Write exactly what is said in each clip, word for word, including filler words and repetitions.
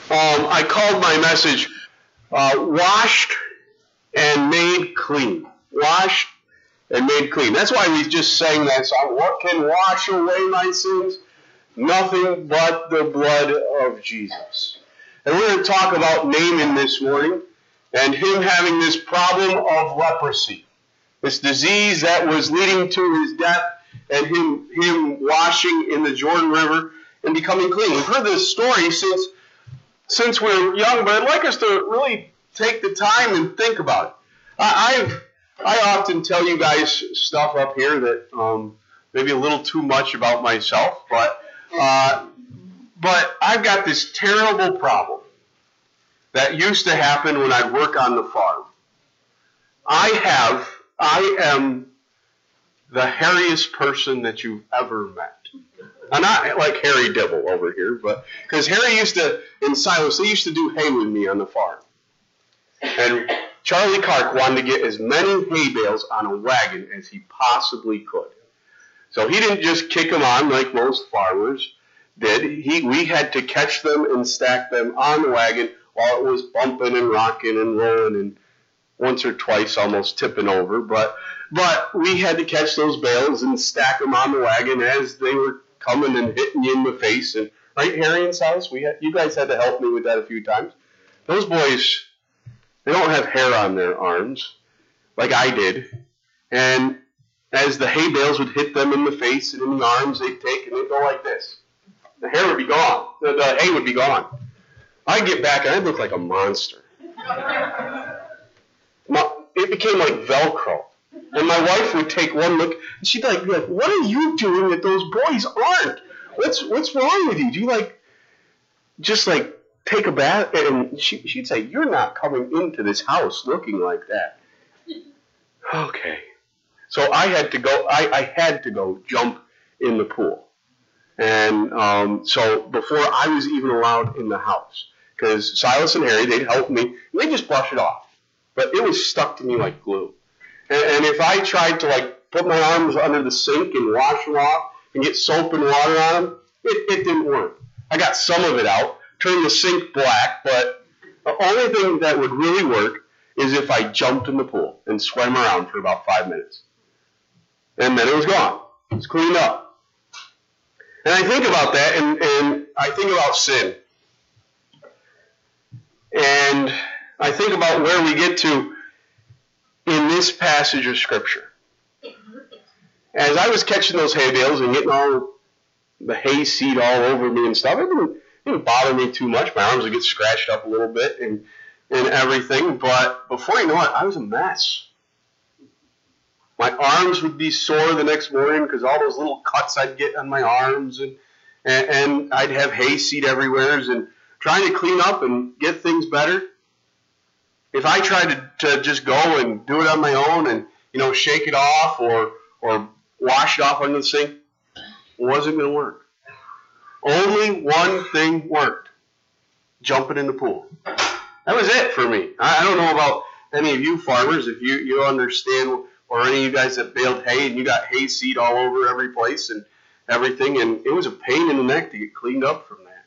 Um, I called my message, uh, Washed and Made Clean. Washed and Made Clean. That's why we just sang that song. What can wash away my sins? Nothing but the blood of Jesus. And we're going to talk about Naaman this morning and him having this problem of leprosy. This disease that was leading to his death and him, him washing in the Jordan River and becoming clean. We've heard this story since, since we were young, but I'd like us to really take the time and think about it. I, I've, I often tell you guys stuff up here that um, maybe a little too much about myself, but uh, but I've got this terrible problem that used to happen when I'd work on the farm. I have, I am the hairiest person that you've ever met. I'm not like Harry Dibble over here, but because Harry used to, in Silas, they used to do hay with me on the farm. And Charlie Clark wanted to get as many hay bales on a wagon as he possibly could. So he didn't just kick them on like most farmers did. He, we had to catch them and stack them on the wagon while it was bumping and rocking and rolling and once or twice almost tipping over. But but we had to catch those bales and stack them on the wagon as they were coming and hitting you in the face. And right, Harry and Silas, we had, you guys had to help me with that a few times. Those boys, they don't have hair on their arms like I did. And as the hay bales would hit them in the face and in the arms, they'd take and they'd go like this. The hair would be gone. The, the hay would be gone. I'd get back and I'd look like a monster. It became like Velcro. And my wife would take one look and she'd like be like, "What are you doing that those boys aren't? What's what's wrong with you? Do you like just like take a bath?" And she, she'd say, "You're not coming into this house looking like that." Okay. So I had to go, I, I had to go jump in the pool. And um, so before I was even allowed in the house, because Silas and Harry, they'd help me, and they'd just brush it off. But it was stuck to me like glue. And, and if I tried to like put my arms under the sink and wash them off and get soap and water on them, it, it didn't work. I got some of it out, turned the sink black, but the only thing that would really work is if I jumped in the pool and swam around for about five minutes. And then it was gone. It was cleaned up. And I think about that, and, and I think about sin. And I think about where we get to in this passage of Scripture. As I was catching those hay bales and getting all the hay seed all over me and stuff, it didn't, it didn't bother me too much. My arms would get scratched up a little bit and, and everything. But before you know it, I was a mess. My arms would be sore the next morning because all those little cuts I'd get on my arms, and, and and I'd have hay seed everywhere, and trying to clean up and get things better. If I tried to, to just go and do it on my own and, you know, shake it off or or wash it off under the sink, it wasn't going to work. Only one thing worked: jumping in the pool. That was it for me. I, I don't know about any of you farmers, if you, you understand, or any of you guys that baled hay and you got hay seed all over every place and everything, and it was a pain in the neck to get cleaned up from that.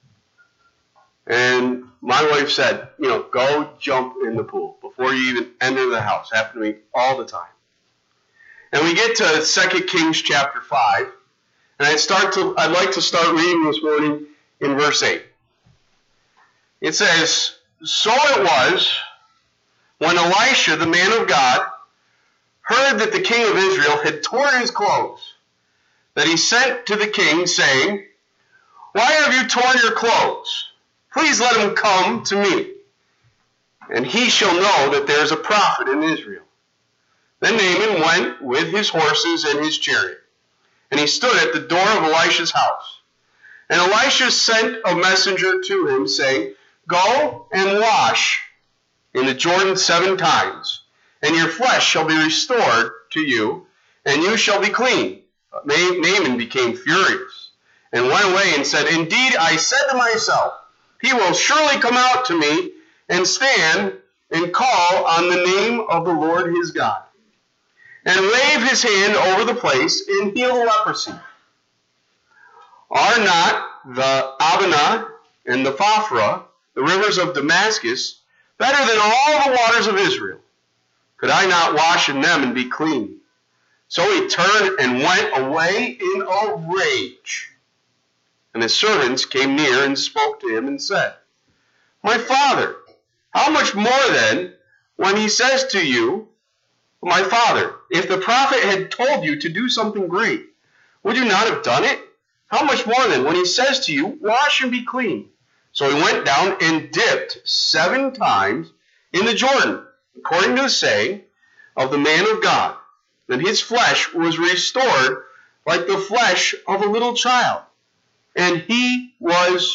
And my wife said, you know, go jump in the pool before you even enter the house. Happened to me all the time. And we get to Second Kings chapter five, and I start to, I'd like to start reading this morning in verse eight. It says, "So it was, when Elisha, the man of God, heard that the king of Israel had torn his clothes, that he sent to the king, saying, 'Why have you torn your clothes? Please let him come to me, and he shall know that there is a prophet in Israel.' Then Naaman went with his horses and his chariot, and he stood at the door of Elisha's house. And Elisha sent a messenger to him, saying, 'Go and wash in the Jordan seven times, and your flesh shall be restored to you, and you shall be clean.' But Naaman became furious, and went away and said, 'Indeed, I said to myself, he will surely come out to me, and stand and call on the name of the Lord his God, and wave his hand over the place, and heal the leprosy. Are not the Abana and the Phaphra, the rivers of Damascus, better than all the waters of Israel. Could I not wash in them and be clean? So he turned and went away in a rage. And his servants came near and spoke to him and said, My father, how much more then when he says to you, My father, if the prophet had told you to do something great, would you not have done it? How much more then when he says to you, Wash and be clean? So he went down and dipped seven times in the Jordan, according to the saying of the man of God. And his flesh was restored like the flesh of a little child, and he was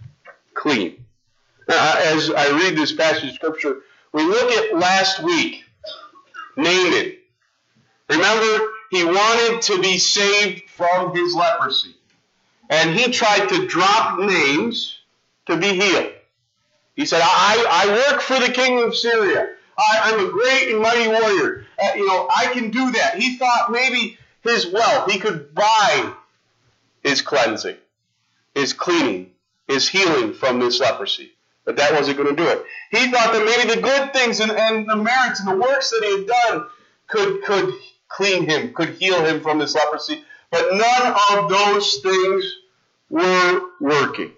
clean. Uh, as I read this passage of Scripture, we look at last week, Naaman. Remember, he wanted to be saved from his leprosy, and he tried to drop names to be healed. He said, I, I work for the king of Syria. I, I'm a great and mighty warrior. Uh, you know, I can do that. He thought maybe his wealth, he could buy his cleansing, his cleaning, his healing from this leprosy. But that wasn't going to do it. He thought that maybe the good things and, and the merits and the works that he had done could, could clean him, could heal him from this leprosy. But none of those things were working.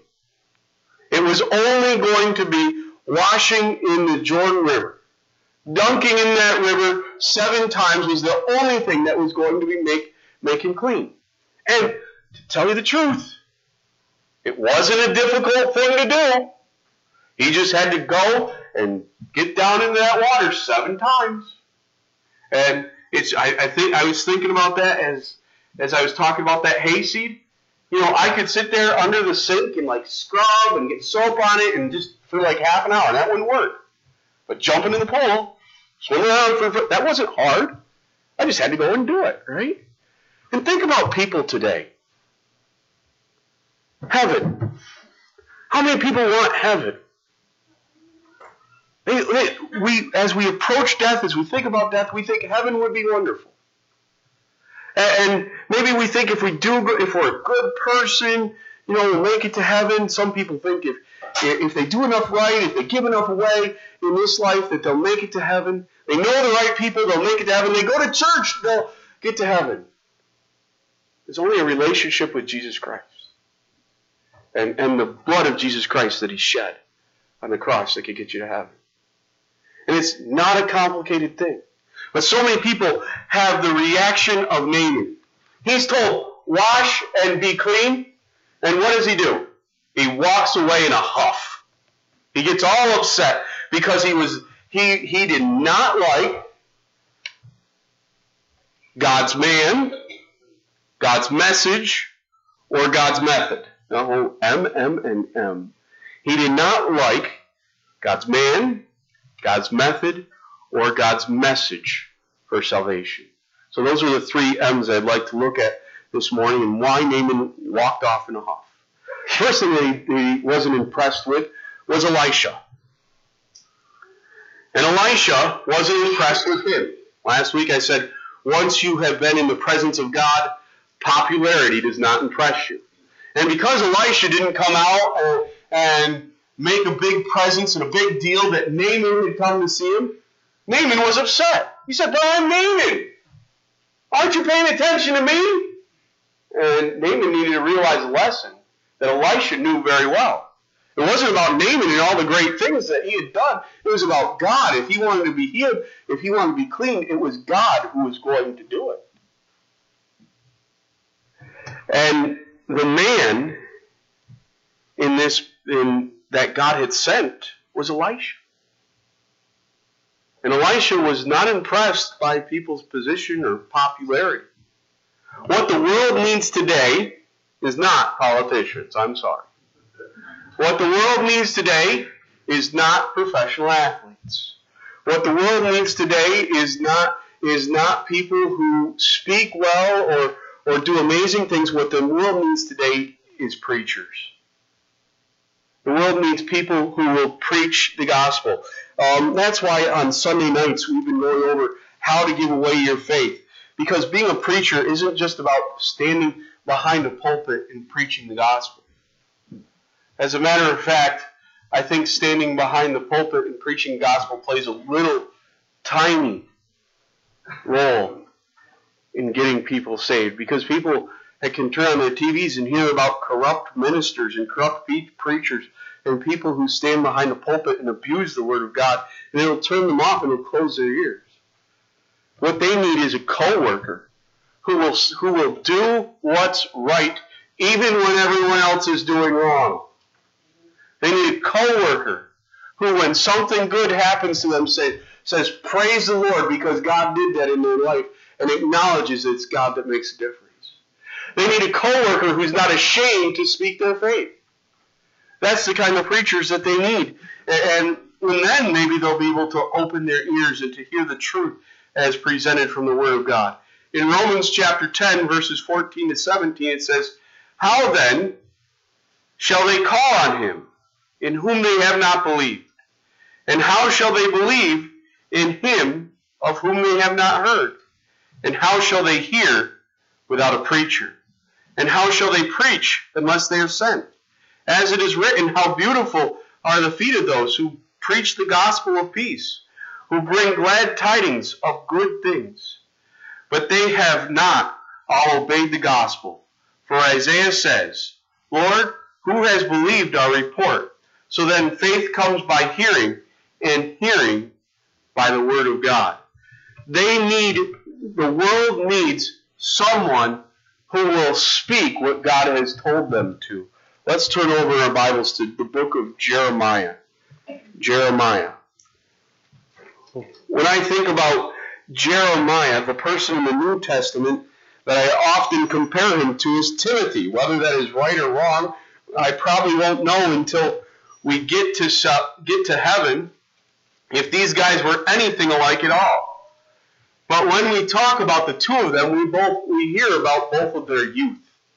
It was only going to be washing in the Jordan River. Dunking in that river seven times was the only thing that was going to be make, make him clean. And to tell you the truth, it wasn't a difficult thing to do. He just had to go and get down into that water seven times. And it's I, I think I was thinking about that as as I was talking about that hayseed. You know, I could sit there under the sink and like scrub and get soap on it and just for like half an hour, and that wouldn't work. But jumping in the pool, swim around for that wasn't hard. I just had to go and do it, right? And think about people today. Heaven. How many people want heaven? They, they, we, as we approach death, as we think about death, we think heaven would be wonderful. And, and maybe we think if we do, if we're a good person, you know, we'll make it to heaven. Some people think if if they do enough right, if they give enough away in this life, that they'll make it to heaven. They know the right people, they'll make it to heaven. They go to church, they'll get to heaven. There's only a relationship with Jesus Christ. And, and the blood of Jesus Christ that he shed on the cross that could get you to heaven. And it's not a complicated thing. But so many people have the reaction of Naaman. He's told, wash and be clean. And what does he do? He walks away in a huff. He gets all upset because he was he he did not like God's man, God's message, or God's method. No, M, M, and M. He did not like God's man, God's method, or God's message for salvation. So those are the three M's I'd like to look at this morning and why Naaman walked off in a huff. First thing that he, he wasn't impressed with was Elisha. And Elisha wasn't impressed with him. Last week I said, once you have been in the presence of God, popularity does not impress you. And because Elisha didn't come out and, and make a big presence and a big deal that Naaman had come to see him, Naaman was upset. He said, but I'm Naaman. Aren't you paying attention to me? And Naaman needed to realize a lesson that Elisha knew very well. It wasn't about Naaman and all the great things that he had done. It was about God. If he wanted to be healed, if he wanted to be clean, it was God who was going to do it. And the man in this in that God had sent was Elisha. And Elisha was not impressed by people's position or popularity. What the world needs today is not politicians. I'm sorry. What the world needs today is not professional athletes. What the world needs today is not is not people who speak well or or do amazing things. What the world needs today is preachers. The world needs people who will preach the gospel. Um, that's why on Sunday nights we've been going over how to give away your faith. Because being a preacher isn't just about standing behind a pulpit and preaching the gospel. As a matter of fact, I think standing behind the pulpit and preaching gospel plays a little tiny role in getting people saved, because people that can turn on their T Vs and hear about corrupt ministers and corrupt preachers and people who stand behind the pulpit and abuse the Word of God, and it'll turn them off and it'll close their ears. What they need is a co-worker who will, who will do what's right even when everyone else is doing wrong. They need a co-worker who, when something good happens to them, say, says, praise the Lord because God did that in their life, and acknowledges it's God that makes a difference. They need a co-worker who's not ashamed to speak their faith. That's the kind of preachers that they need. And then maybe they'll be able to open their ears and to hear the truth as presented from the Word of God. In Romans chapter ten, verses fourteen to seventeen, it says, how then shall they call on him in whom they have not believed? And how shall they believe in him of whom they have not heard? And how shall they hear without a preacher? And how shall they preach unless they are sent? As it is written, how beautiful are the feet of those who preach the gospel of peace, who bring glad tidings of good things. But they have not all obeyed the gospel. For Isaiah says, Lord, who has believed our report? So then faith comes by hearing, and hearing by the word of God. They need, the world needs someone who will speak what God has told them to. Let's turn over our Bibles to the book of Jeremiah. Jeremiah. When I think about Jeremiah, the person in the New Testament that I often compare him to is Timothy. Whether that is right or wrong, I probably won't know until we get to get to heaven if these guys were anything alike at all. But when we talk about the two of them, we both we hear about both of their youth.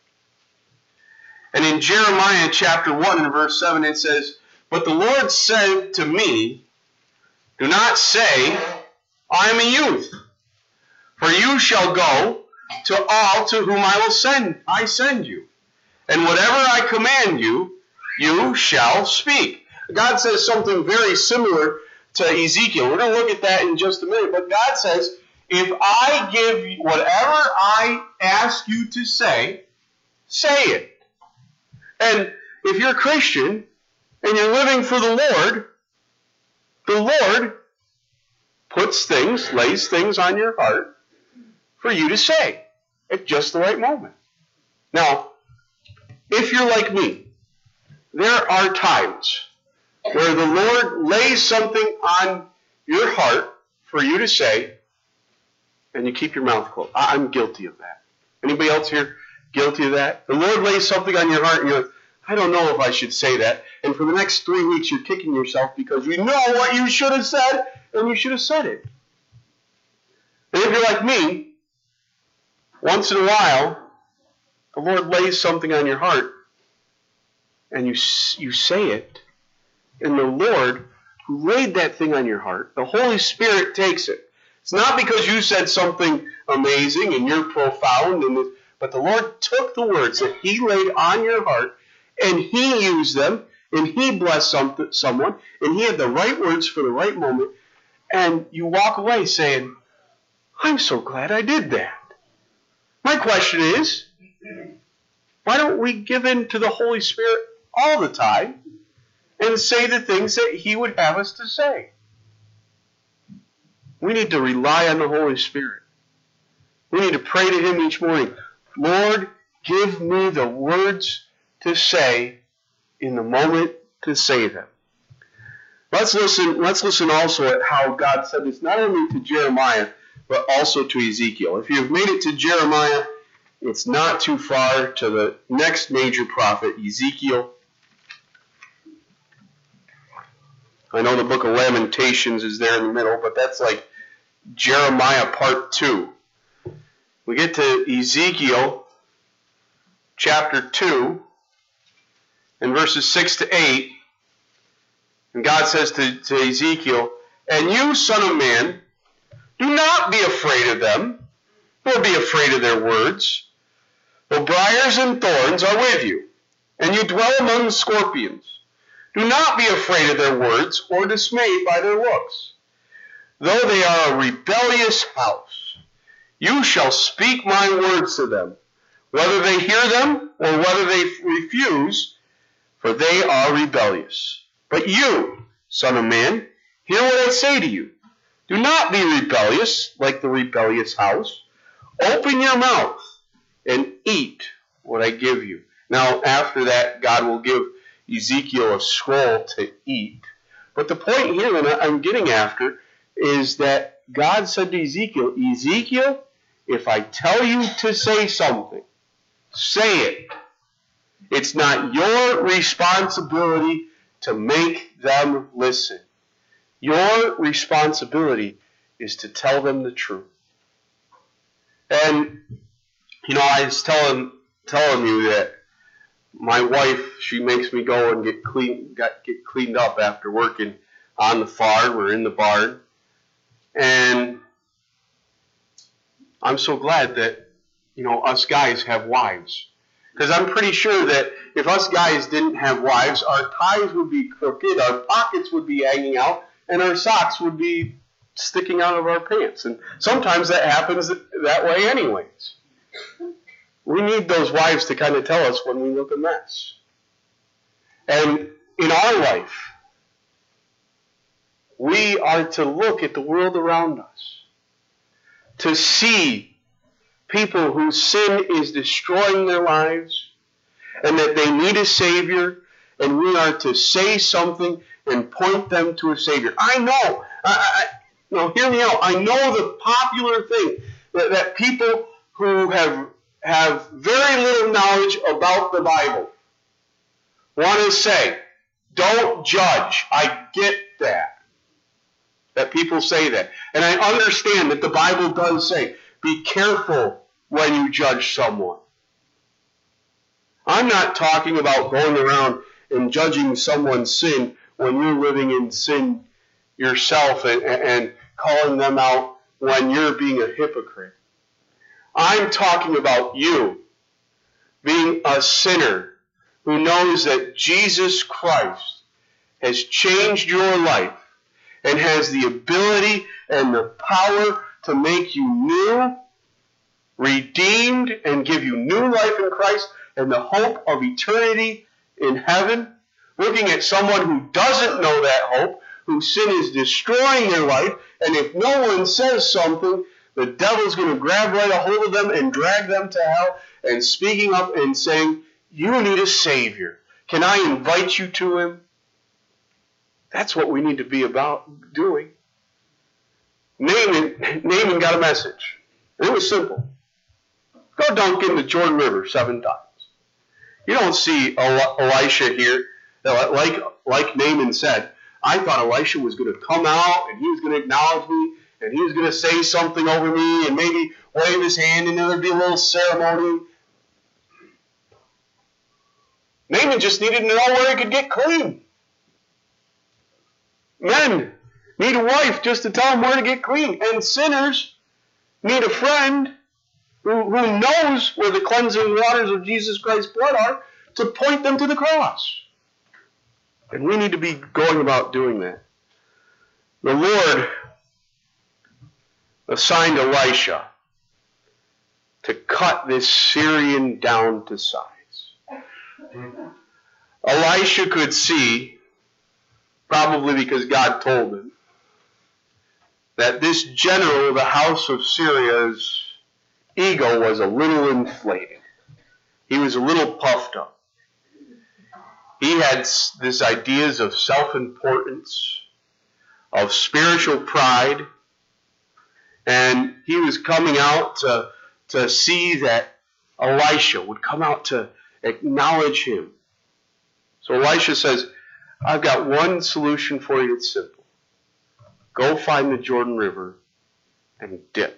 And in Jeremiah chapter one and verse seven it says, but the Lord said to me, do not say, I am a youth, for you shall go to all to whom I will send, I send you. And whatever I command you, you shall speak. God says something very similar to Ezekiel. We're going to look at that in just a minute. But God says, if I give you whatever I ask you to say, say it. And if you're a Christian and you're living for the Lord, the Lord puts things, lays things on your heart for you to say at just the right moment. Now, if you're like me, there are times where the Lord lays something on your heart for you to say, and you keep your mouth closed. I'm guilty of that. Anybody else here guilty of that? The Lord lays something on your heart, and you're like, I don't know if I should say that. And for the next three weeks, you're kicking yourself because you know what you should have said, and you should have said it. And if you're like me, once in a while, the Lord lays something on your heart, and you you say it, and the Lord who laid that thing on your heart, the Holy Spirit takes it. It's not because you said something amazing and you're profound, and but the Lord took the words that He laid on your heart, and He used them, and He blessed some, someone, and He had the right words for the right moment, and you walk away saying, I'm so glad I did that. My question is, why don't we give in to the Holy Spirit all the time and say the things that He would have us to say? We need to rely on the Holy Spirit. We need to pray to Him each morning. Lord, give me the words to say in the moment to say them. Let's listen, let's listen also at how God said this not only to Jeremiah, but also to Ezekiel. If you've made it to Jeremiah, it's not too far to the next major prophet, Ezekiel. I know the book of Lamentations is there in the middle, but that's like Jeremiah part two. We get to Ezekiel chapter two and verses six to eight. And God says to, to Ezekiel, and you, son of man, do not be afraid of them, nor be afraid of their words. For briars and thorns are with you, and you dwell among scorpions. Do not be afraid of their words or dismayed by their looks. Though they are a rebellious house, you shall speak my words to them, whether they hear them or whether they refuse, for they are rebellious. But you, son of man, hear what I say to you. Do not be rebellious like the rebellious house. Open your mouth and eat what I give you. Now, after that, God will give Ezekiel a scroll to eat. But the point here that I'm getting after is that God said to Ezekiel, Ezekiel, if I tell you to say something, say it. It's not your responsibility to make them listen. Your responsibility is to tell them the truth. And, you know, I was telling, telling you that my wife, she makes me go and get clean, got, get cleaned up after working on the farm or in the barn. And I'm so glad that, you know, us guys have wives. Because I'm pretty sure that if us guys didn't have wives, our ties would be crooked, our pockets would be hanging out, and our socks would be sticking out of our pants. And sometimes that happens that way anyways. We need those wives to kind of tell us when we look a mess. And in our life, we are to look at the world around us, to see people whose sin is destroying their lives, and that they need a Savior, and we are to say something and point them to a Savior. I know, I, I, no, hear me out. I know the popular thing that, that people who have have very little knowledge about the Bible want to say, don't judge. I get that. That people say that. And I understand that the Bible does say, be careful when you judge someone. I'm not talking about going around and judging someone's sin when you're living in sin yourself and, and calling them out when you're being a hypocrite. I'm talking about you being a sinner who knows that Jesus Christ has changed your life and has the ability and the power to make you new, redeemed, and give you new life in Christ and the hope of eternity in heaven. Looking at someone who doesn't know that hope, whose sin is destroying their life, and if no one says something, the devil's going to grab right a hold of them and drag them to hell, and speaking up and saying, you need a Savior. Can I invite you to Him? That's what we need to be about doing. Naaman, Naaman got a message. And it was simple. Go dunk in the Jordan River seven times. You don't see Elisha here. Like, like Naaman said, I thought Elisha was going to come out and he was going to acknowledge me and he was going to say something over me and maybe wave his hand and there'd be a little ceremony. Naaman just needed to know where he could get clean. Men need a wife just to tell them where to get clean. And sinners need a friend who, who knows where the cleansing waters of Jesus Christ's blood are to point them to the cross. And we need to be going about doing that. The Lord assigned Elisha to cut this Syrian down to size. Elisha could see, probably because God told him, that this general of the house of Syria's ego was a little inflated. He was a little puffed up. He had this ideas of self-importance, of spiritual pride, and he was coming out to, to see that Elisha would come out to acknowledge him. So Elisha says, I've got one solution for you that's simple. Go find the Jordan River and dip.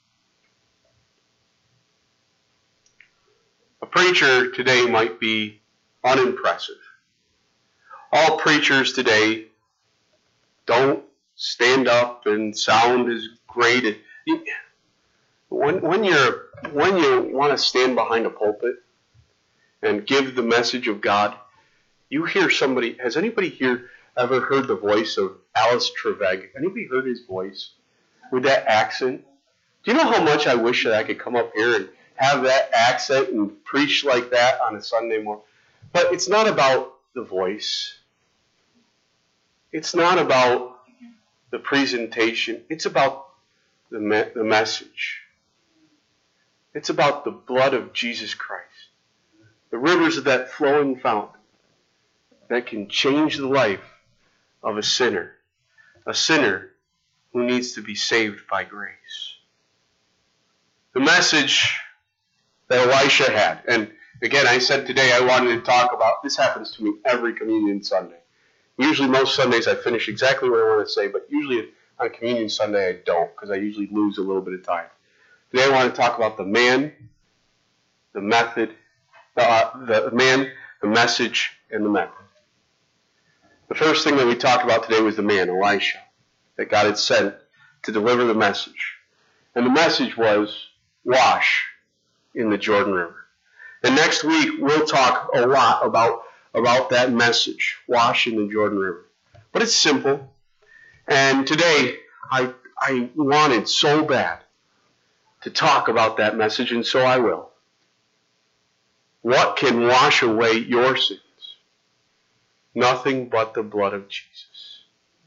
A preacher today might be unimpressive. All preachers today don't stand up and sound as great. When, when, you're, when you want to stand behind a pulpit, and give the message of God, you hear somebody, has anybody here ever heard the voice of Alice Treveg? Anybody heard his voice with that accent? Do you know how much I wish that I could come up here and have that accent and preach like that on a Sunday morning? But it's not about the voice. It's not about the presentation. It's about the, me- the message. It's about the blood of Jesus Christ. The rivers of that flowing fountain that can change the life of a sinner. A sinner who needs to be saved by grace. The message that Elisha had, and again, I said today I wanted to talk about, this happens to me every Communion Sunday. Usually most Sundays I finish exactly what I want to say, but usually on Communion Sunday I don't, because I usually lose a little bit of time. Today I want to talk about the man, the method, uh, the man, the message, and the method. The first thing that we talked about today was the man, Elisha, that God had sent to deliver the message. And the message was, wash in the Jordan River. And next week we'll talk a lot about, about that message, wash in the Jordan River. But it's simple. And today I, I wanted so bad to talk about that message, and so I will. What can wash away your sins? Nothing but the blood of Jesus.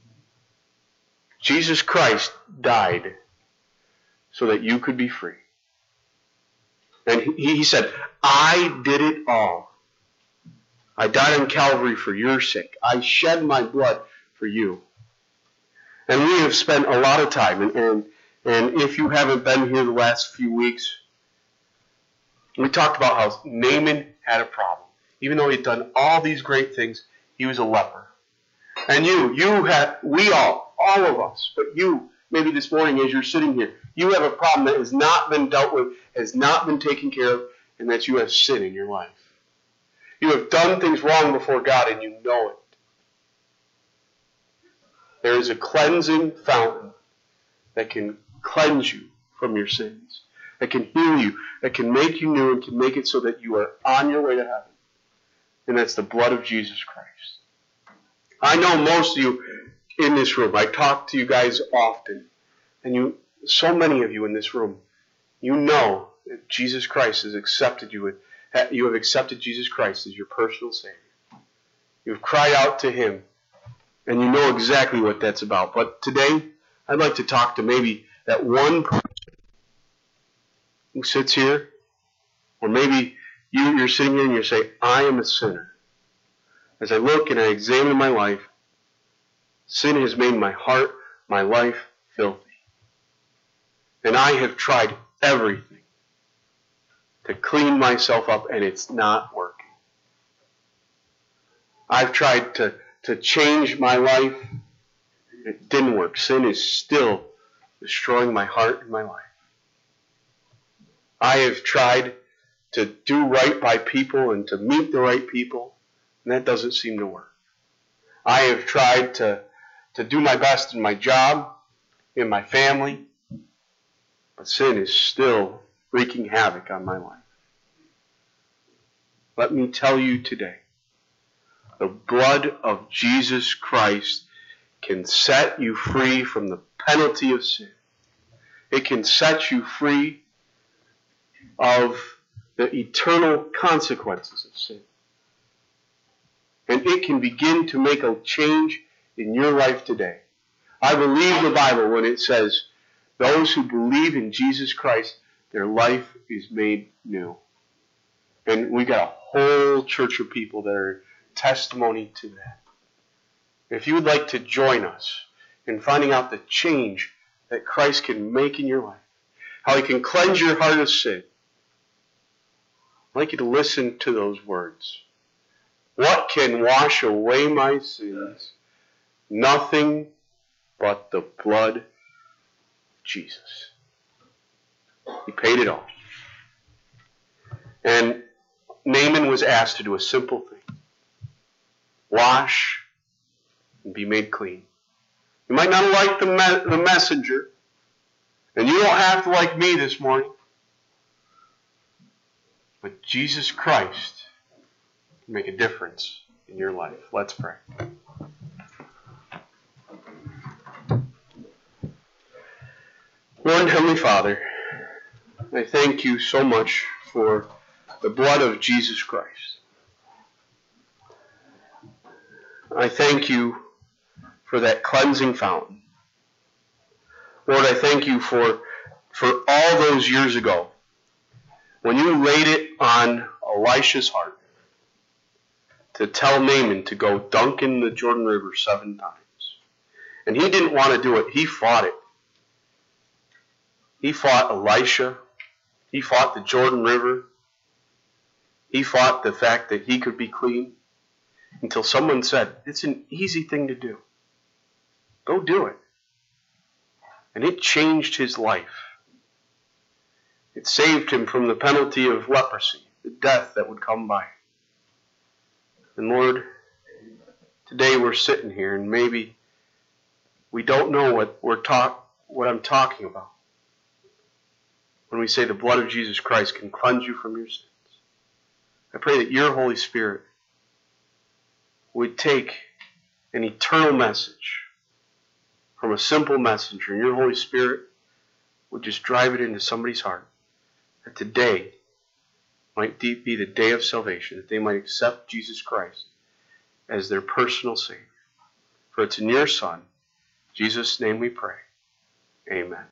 Jesus Christ died so that you could be free. And he, he said, I did it all. I died on Calvary for your sake. I shed my blood for you. And we have spent a lot of time, and, and, and if you haven't been here the last few weeks, we talked about how Naaman had a problem. Even though he had done all these great things, he was a leper. And you, you have, we all, all of us, but you, maybe this morning as you're sitting here, you have a problem that has not been dealt with, has not been taken care of, and that you have sin in your life. You have done things wrong before God, and you know it. There is a cleansing fountain that can cleanse you from your sins, that can heal you, that can make you new, and can make it so that you are on your way to heaven. And that's the blood of Jesus Christ. I know most of you in this room, I talk to you guys often, and you, so many of you in this room, you know that Jesus Christ has accepted you, you have accepted Jesus Christ as your personal Savior. You've cried out to Him, and you know exactly what that's about. But today, I'd like to talk to maybe that one person who sits here, or maybe you, you're sitting here and you're saying, I am a sinner. As I look and I examine my life, sin has made my heart, my life, filthy. And I have tried everything to clean myself up, and it's not working. I've tried to, to change my life. It didn't work. Sin is still destroying my heart and my life. I have tried to do right by people and to meet the right people, and that doesn't seem to work. I have tried to, to do my best in my job, in my family, but sin is still wreaking havoc on my life. Let me tell you today, the blood of Jesus Christ can set you free from the penalty of sin. It can set you free of the eternal consequences of sin. And it can begin to make a change in your life today. I believe the Bible when it says, those who believe in Jesus Christ, their life is made new. And we got a whole church of people that are testimony to that. If you would like to join us in finding out the change that Christ can make in your life, how He can cleanse your heart of sin, I'd like you to listen to those words. What can wash away my sins? Nothing but the blood of Jesus. He paid it all. And Naaman was asked to do a simple thing. Wash and be made clean. You might not like the, me- the messenger, and you don't have to like me this morning, but Jesus Christ make a difference in your life. Let's pray. Lord, Heavenly Father, I thank you so much for the blood of Jesus Christ. I thank you for that cleansing fountain. Lord, I thank you for, for all those years ago when you laid it on Elisha's heart to tell Naaman to go dunk in the Jordan River seven times. And he didn't want to do it. He fought it. He fought Elisha. He fought the Jordan River. He fought the fact that he could be clean until someone said, it's an easy thing to do. Go do it. And it changed his life. It saved him from the penalty of leprosy, the death that would come by. And Lord, today we're sitting here and maybe we don't know what we're talk what I'm talking about when we say the blood of Jesus Christ can cleanse you from your sins. I pray that your Holy Spirit would take an eternal message from a simple messenger, and your Holy Spirit would just drive it into somebody's heart, that today might be the day of salvation, that they might accept Jesus Christ as their personal Savior. For it's in your Son, Jesus' name we pray. Amen.